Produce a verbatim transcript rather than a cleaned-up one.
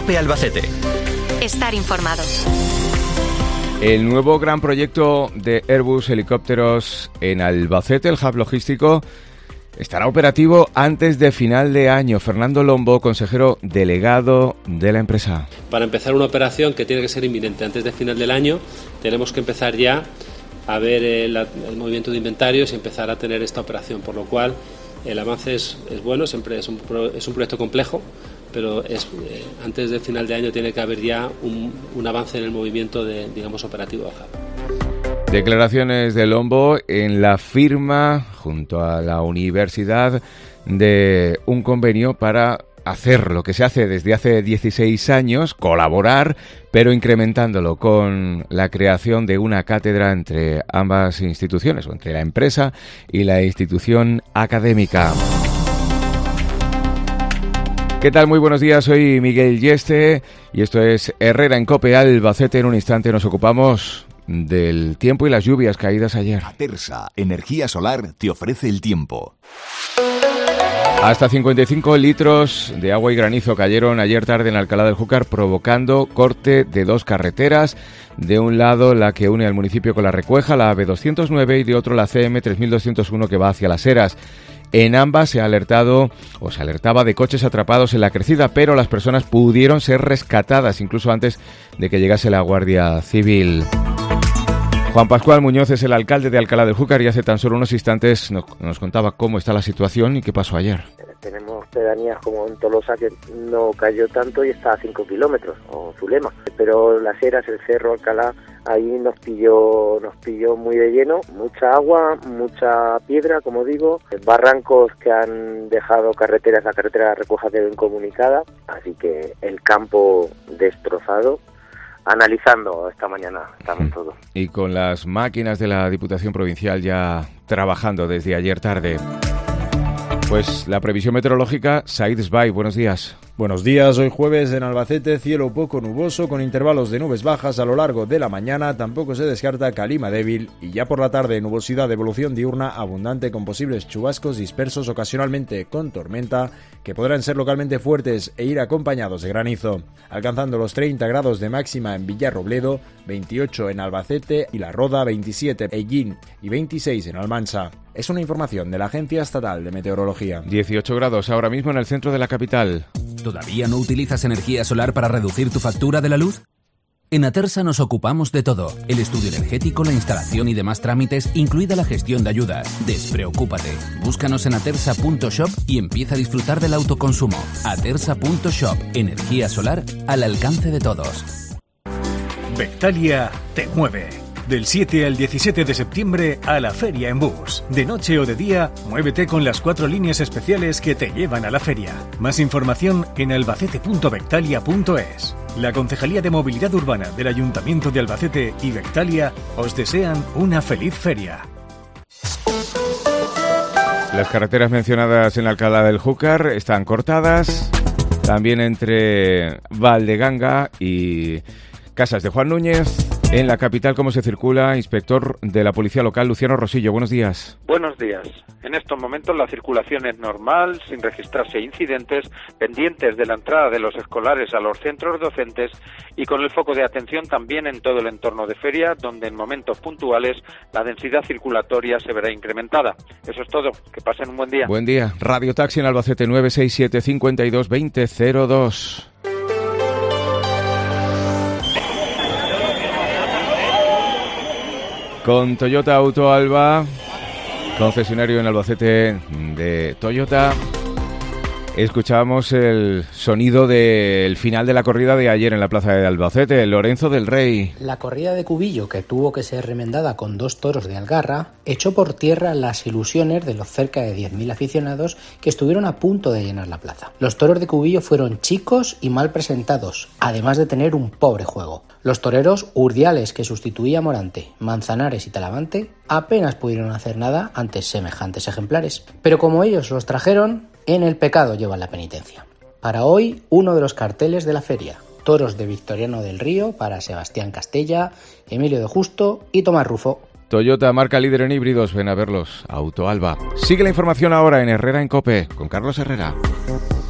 COPE Albacete. Estar informado. El nuevo gran proyecto de Airbus Helicópteros en Albacete, el hub logístico, estará operativo antes de final de año. Fernando Lombo, consejero delegado de la empresa. Para empezar una operación que tiene que ser inminente antes de final del año, tenemos que empezar ya a ver el, el movimiento de inventarios y empezar a tener esta operación, por lo cual el avance es, es bueno, siempre es un, es un proyecto complejo, pero es, eh, antes del final de año tiene que haber ya un, un avance en el movimiento de, digamos, operativo del hub. Declaraciones de Lombo en la firma junto a la universidad de un convenio para hacer lo que se hace desde hace dieciséis años, colaborar, pero incrementándolo con la creación de una cátedra entre ambas instituciones, o entre la empresa y la institución académica. ¿Qué tal? Muy buenos días, soy Miguel Yeste y esto es Herrera en COPE Albacete. En un instante nos ocupamos del tiempo y las lluvias caídas ayer. Atersa Energía Solar te ofrece el tiempo. Hasta cincuenta y cinco litros de agua y granizo cayeron ayer tarde en Alcalá del Júcar, provocando corte de dos carreteras. De un lado, la que une al municipio con La Recueja, la A V doscientos nueve, y de otro, la C M tres mil doscientos uno, que va hacia Las Heras. En ambas se ha alertado o se alertaba de coches atrapados en la crecida, pero las personas pudieron ser rescatadas incluso antes de que llegase la Guardia Civil. Juan Pascual Muñoz es el alcalde de Alcalá del Júcar y hace tan solo unos instantes nos, nos contaba cómo está la situación y qué pasó ayer. Tenemos pedanías como en Tolosa, que no cayó tanto y está a cinco kilómetros, o Zulema. Pero Las Heras, el Cerro, Alcalá, ahí nos pilló, nos pilló muy de lleno. Mucha agua, mucha piedra, como digo, barrancos que han dejado carreteras, la carretera de La Recueja quedó incomunicada, así que el campo destrozado. Analizando esta mañana, estamos todos. Y con las máquinas de la Diputación Provincial ya trabajando desde ayer tarde. Pues la previsión meteorológica, Said Sbai, buenos días. Buenos días, hoy jueves en Albacete, cielo poco nuboso con intervalos de nubes bajas a lo largo de la mañana, tampoco se descarta calima débil y ya por la tarde nubosidad de evolución diurna abundante con posibles chubascos dispersos ocasionalmente con tormenta que podrán ser localmente fuertes e ir acompañados de granizo, alcanzando los treinta grados de máxima en Villarrobledo, veintiocho en Albacete y La Roda, veintisiete en Ellín y veintiséis en Almansa. Es una información de la Agencia Estatal de Meteorología. dieciocho grados ahora mismo en el centro de la capital. ¿Todavía no utilizas energía solar para reducir tu factura de la luz? En Atersa nos ocupamos de todo. El estudio energético, la instalación y demás trámites, incluida la gestión de ayudas. Despreocúpate. Búscanos en atersa punto shop y empieza a disfrutar del autoconsumo. atersa punto shop. Energía solar al alcance de todos. Vectalia te mueve. Del siete al diecisiete de septiembre a la feria en bus. De noche o de día, muévete con las cuatro líneas especiales que te llevan a la feria. Más información en albacete punto vectalia punto es. La Concejalía de Movilidad Urbana del Ayuntamiento de Albacete y Vectalia os desean una feliz feria. Las carreteras mencionadas en Alcalá del Júcar están cortadas, también entre Valdeganga y Casas de Juan Núñez. En la capital, ¿cómo se circula? Inspector de la Policía Local, Luciano Rosillo, buenos días. Buenos días. En estos momentos la circulación es normal, sin registrarse incidentes, pendientes de la entrada de los escolares a los centros docentes y con el foco de atención también en todo el entorno de feria, donde en momentos puntuales la densidad circulatoria se verá incrementada. Eso es todo. Que pasen un buen día. Buen día. Radio Taxi en Albacete, nueve seis siete, cinco dos dos cero cero dos. Con Toyota Auto Alba, concesionario en Albacete de Toyota, escuchábamos el sonido del final de la corrida de ayer en la plaza de Albacete, Lorenzo del Rey. La corrida de Cubillo, que tuvo que ser remendada con dos toros de Algarra, echó por tierra las ilusiones de los cerca de diez mil aficionados que estuvieron a punto de llenar la plaza. Los toros de Cubillo fueron chicos y mal presentados, además de tener un pobre juego. Los toreros Urdiales, que sustituía a Morante, Manzanares y Talavante, apenas pudieron hacer nada ante semejantes ejemplares. Pero como ellos los trajeron, en el pecado llevan la penitencia. Para hoy, uno de los carteles de la feria. Toros de Victoriano del Río para Sebastián Castella, Emilio de Justo y Tomás Rufo. Toyota, marca líder en híbridos. Ven a verlos. Auto Alba. Sigue la información ahora en Herrera en COPE, con Carlos Herrera.